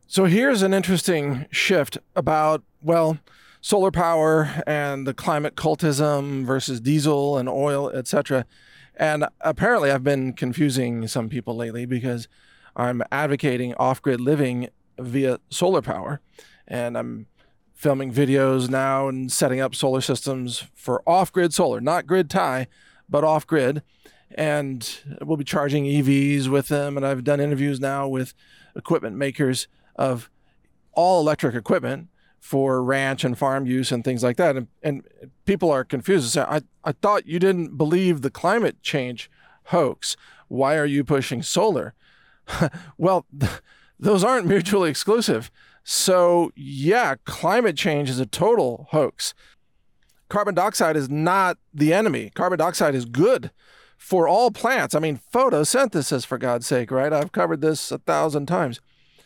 So here's an interesting shift about, well, solar power and the climate cultism versus diesel and oil, etc. And apparently I've been confusing some people lately because I'm advocating off-grid living via solar power. And I'm filming videos now and setting up solar systems for off-grid solar, not grid tie, but off-grid. And we'll be charging EVs with them. And I've done interviews now with equipment makers of all electric equipment for ranch and farm use and things like that. And people are confused. Say, I thought you didn't believe the climate change hoax. Why are you pushing solar? Well, those aren't mutually exclusive. So yeah, climate change is a total hoax. Carbon dioxide is not the enemy. Carbon dioxide is good for all plants. I mean, photosynthesis, for God's sake, right? I've covered this 1,000 times.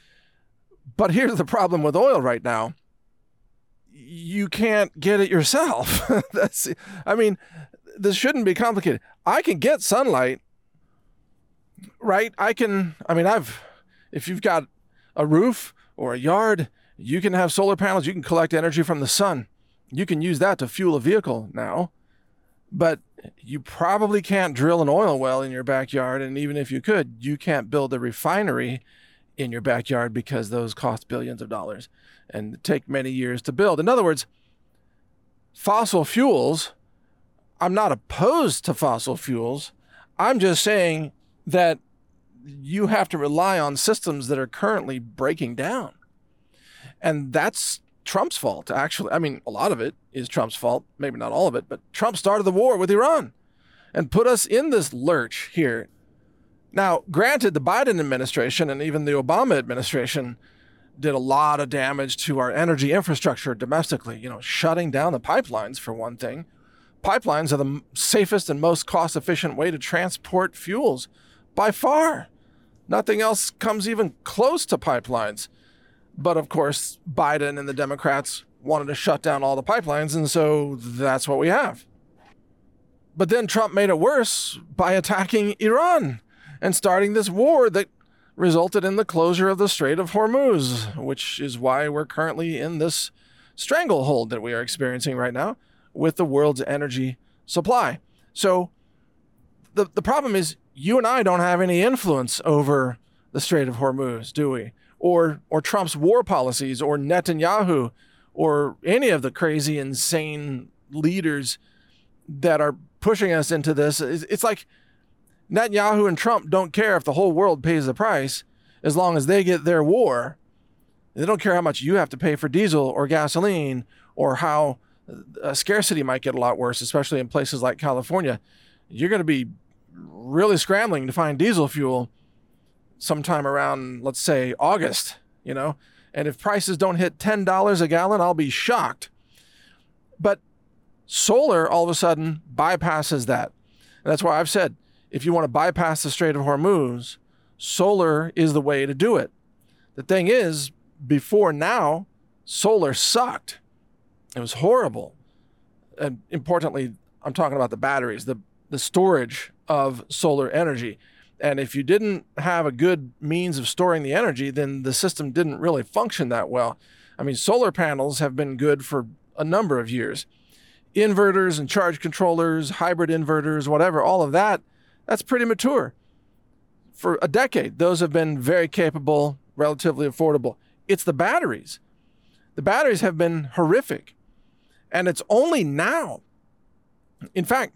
But here's the problem with oil right now. You can't get it yourself. This shouldn't be complicated. I can get sunlight, right? If you've got a roof or a yard, you can have solar panels. You can collect energy from the sun. You can use that to fuel a vehicle now. But you probably can't drill an oil well in your backyard. And even if you could, you can't build a refinery in your backyard because those cost billions of dollars and take many years to build. In other words, fossil fuels, I'm not opposed to fossil fuels. I'm just saying that you have to rely on systems that are currently breaking down. And that's Trump's fault, actually. I mean, a lot of it is Trump's fault, maybe not all of it, but Trump started the war with Iran and put us in this lurch here. Now, granted, the Biden administration and even the Obama administration did a lot of damage to our energy infrastructure domestically, shutting down the pipelines, for one thing. Pipelines are the safest and most cost-efficient way to transport fuels by far. Nothing else comes even close to pipelines. But of course, Biden and the Democrats wanted to shut down all the pipelines, and so that's what we have. But then Trump made it worse by attacking Iran and starting this war that resulted in the closure of the Strait of Hormuz, which is why we're currently in this stranglehold that we are experiencing right now with the world's energy supply. So the problem is you and I don't have any influence over the Strait of Hormuz, do we? Or Trump's war policies, or Netanyahu, or any of the crazy, insane leaders that are pushing us into this. It's like Netanyahu and Trump don't care if the whole world pays the price as long as they get their war. They don't care how much you have to pay for diesel or gasoline, or how scarcity might get a lot worse, especially in places like California. You're going to be really scrambling to find diesel fuel sometime around, let's say, August, and if prices don't hit $10 a gallon, I'll be shocked. But solar all of a sudden bypasses that. And that's why I've said, if you want to bypass the Strait of Hormuz, solar is the way to do it. The thing is, before now, solar sucked. It was horrible. And importantly, I'm talking about the batteries, the storage of solar energy. And if you didn't have a good means of storing the energy, then the system didn't really function that well. I mean, solar panels have been good for a number of years. Inverters and charge controllers, hybrid inverters, whatever, all of that, that's pretty mature. For a decade, those have been very capable, relatively affordable. It's the batteries. The batteries have been horrific. And it's only now. In fact,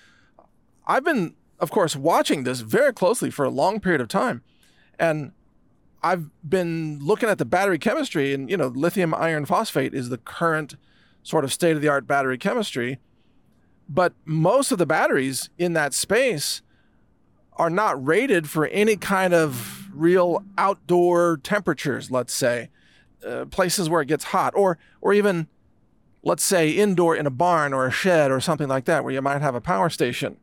I've been, of course, watching this very closely for a long period of time. And I've been looking at the battery chemistry, and, lithium iron phosphate is the current sort of state-of-the-art battery chemistry. But most of the batteries in that space are not rated for any kind of real outdoor temperatures, let's say, places where it gets hot, or even, let's say, indoor in a barn or a shed or something like that, where you might have a power station.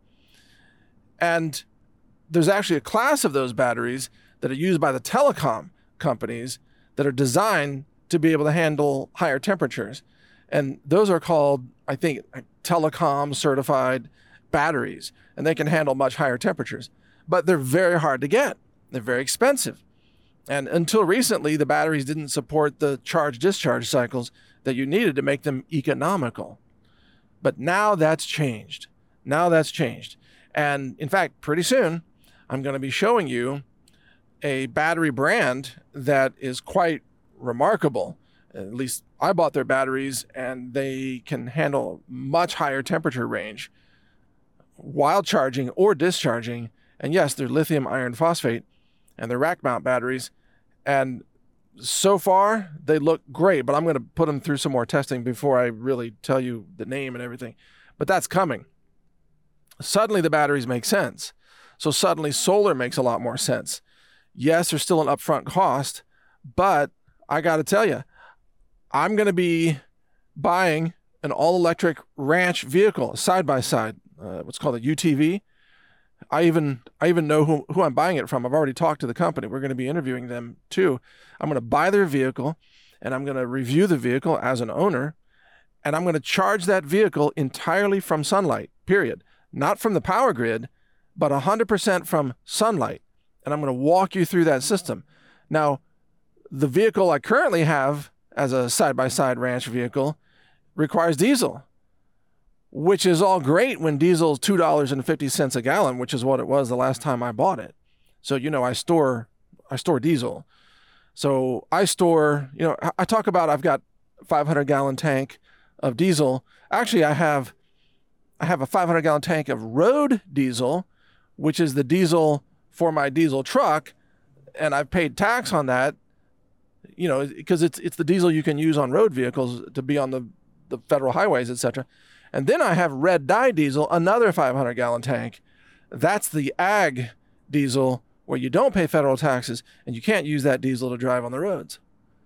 And there's actually a class of those batteries that are used by the telecom companies that are designed to be able to handle higher temperatures. And those are called, I think, telecom certified batteries, and they can handle much higher temperatures. But they're very hard to get. They're very expensive. And until recently, the batteries didn't support the charge-discharge cycles that you needed to make them economical. But now that's changed. And in fact, pretty soon, I'm going to be showing you a battery brand that is quite remarkable. At least I bought their batteries, and they can handle much higher temperature range while charging or discharging. And yes, they're lithium iron phosphate, and they're rack mount batteries. And so far, they look great, but I'm going to put them through some more testing before I really tell you the name and everything. But that's coming. Suddenly, the batteries make sense. So suddenly, solar makes a lot more sense. Yes, there's still an upfront cost, but I got to tell you, I'm going to be buying an all-electric ranch vehicle, side-by-side, what's called a UTV. I even know who I'm buying it from. I've already talked to the company. We're going to be interviewing them too. I'm going to buy their vehicle, and I'm going to review the vehicle as an owner, and I'm going to charge that vehicle entirely from sunlight, period. Not from the power grid, but 100% from sunlight. And I'm going to walk you through that system. Now, the vehicle I currently have as a side-by-side ranch vehicle requires diesel, which is all great when diesel is $2.50 a gallon, which is what it was the last time I bought it. So, I store diesel. So I store, I talk about I've got a 500-gallon tank of diesel. Actually, I have a 500-gallon tank of road diesel, which is the diesel for my diesel truck, and I've paid tax on that, because it's the diesel you can use on road vehicles to be on the federal highways, etc. And then I have red dye diesel, another 500-gallon tank. That's the ag diesel where you don't pay federal taxes, and you can't use that diesel to drive on the roads.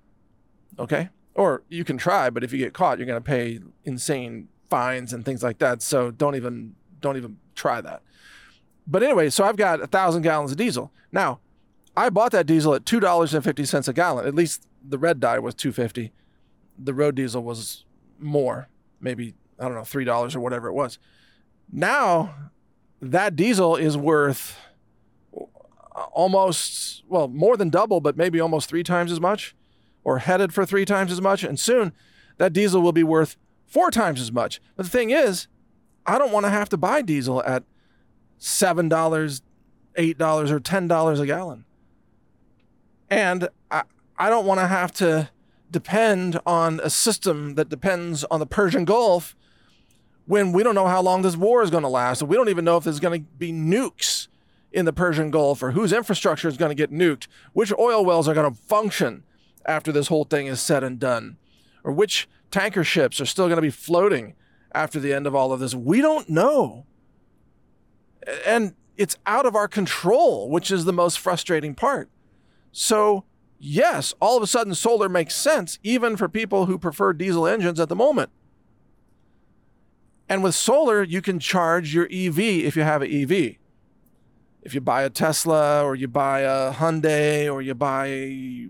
Okay? Or you can try, but if you get caught, you're going to pay insane fines and things like that. So don't even try that. But anyway, so I've got 1,000 gallons of diesel. Now, I bought that diesel at $2.50 a gallon. At least the red dye was $2.50. The road diesel was more, maybe, I don't know, $3 or whatever it was. Now, that diesel is worth almost, more than double, but maybe almost 3 times as much, or headed for 3 times as much. And soon, that diesel will be worth 4 times as much. But the thing is, I don't want to have to buy diesel at $7, $8, or $10 a gallon. And I don't want to have to depend on a system that depends on the Persian Gulf when we don't know how long this war is going to last. We don't even know if there's going to be nukes in the Persian Gulf, or whose infrastructure is going to get nuked, which oil wells are going to function after this whole thing is said and done, or which tanker ships are still going to be floating after the end of all of this. We don't know. And it's out of our control, which is the most frustrating part. So, yes, all of a sudden solar makes sense, even for people who prefer diesel engines at the moment. And with solar, you can charge your EV if you have an EV. If you buy a Tesla, or you buy a Hyundai, or you buy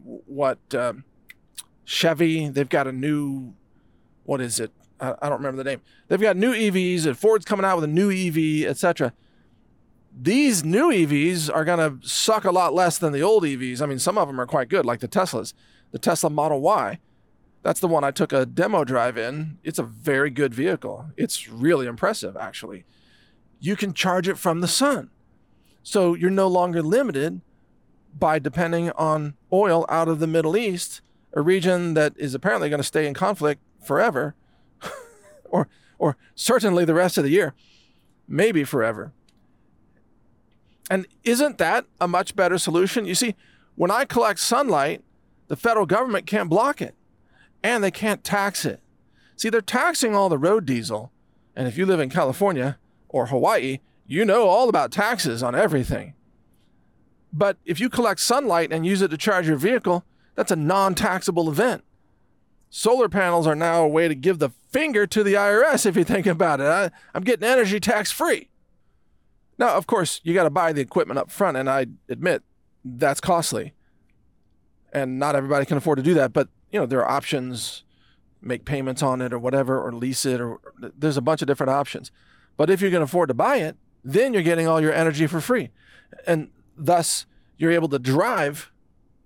Chevy, they've got a new, what is it? I don't remember the name. They've got new EVs, and Ford's coming out with a new EV, etc. These new EVs are going to suck a lot less than the old EVs. I mean, some of them are quite good, like the Teslas. The Tesla Model Y, that's the one I took a demo drive in. It's a very good vehicle. It's really impressive, actually. You can charge it from the sun. So you're no longer limited by depending on oil out of the Middle East, a region that is apparently going to stay in conflict forever, or certainly the rest of the year, maybe forever. And isn't that a much better solution? You see, when I collect sunlight, the federal government can't block it, and they can't tax it. See, they're taxing all the road diesel, and if you live in California or Hawaii, you know all about taxes on everything. But if you collect sunlight and use it to charge your vehicle, that's a non-taxable event. Solar panels are now a way to give the finger to the IRS, if you think about it. I'm getting energy tax-free. Now, of course, you got to buy the equipment up front, and I admit that's costly. And not everybody can afford to do that, but there are options, make payments on it or whatever, or lease it, or there's a bunch of different options. But if you can afford to buy it, then you're getting all your energy for free. And thus, you're able to drive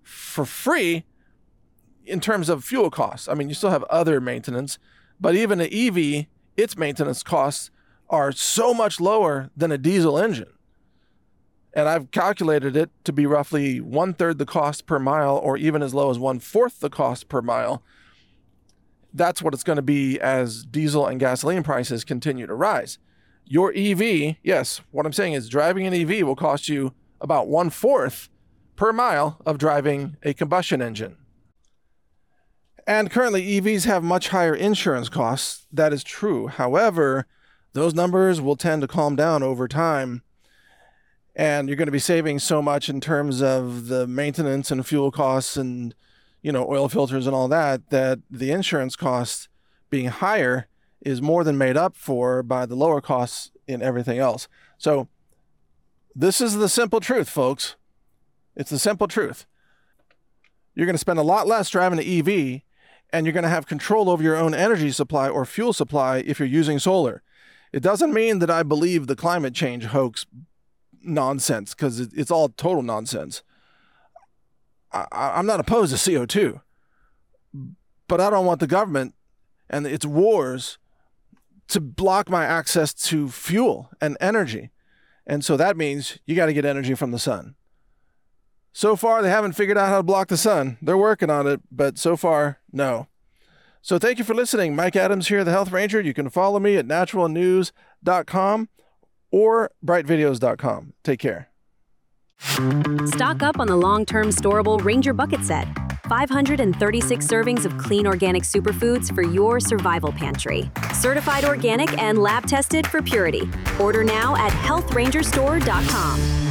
for free in terms of fuel costs. I mean, you still have other maintenance, but even an EV, its maintenance costs are so much lower than a diesel engine. And I've calculated it to be roughly 1/3 the cost per mile, or even as low as 1/4 the cost per mile. That's what it's going to be as diesel and gasoline prices continue to rise. Your EV, yes, what I'm saying is driving an EV will cost you about 1/4 per mile of driving a combustion engine. And currently EVs have much higher insurance costs. That is true. However, those numbers will tend to calm down over time. And you're going to be saving so much in terms of the maintenance and fuel costs and, oil filters and all that, that the insurance cost being higher is more than made up for by the lower costs in everything else. So this is the simple truth, folks. It's the simple truth. You're going to spend a lot less driving an EV, and you're going to have control over your own energy supply or fuel supply if you're using solar. It doesn't mean that I believe the climate change hoax nonsense, because it's all total nonsense. I'm not opposed to CO2, but I don't want the government and its wars to block my access to fuel and energy. And so that means you got to get energy from the sun. So far, they haven't figured out how to block the sun. They're working on it, but so far, no. So thank you for listening. Mike Adams here, the Health Ranger. You can follow me at naturalnews.com or brightvideos.com. Take care. Stock up on the long-term storable Ranger Bucket Set. 536 servings of clean organic superfoods for your survival pantry. Certified organic and lab tested for purity. Order now at healthrangerstore.com.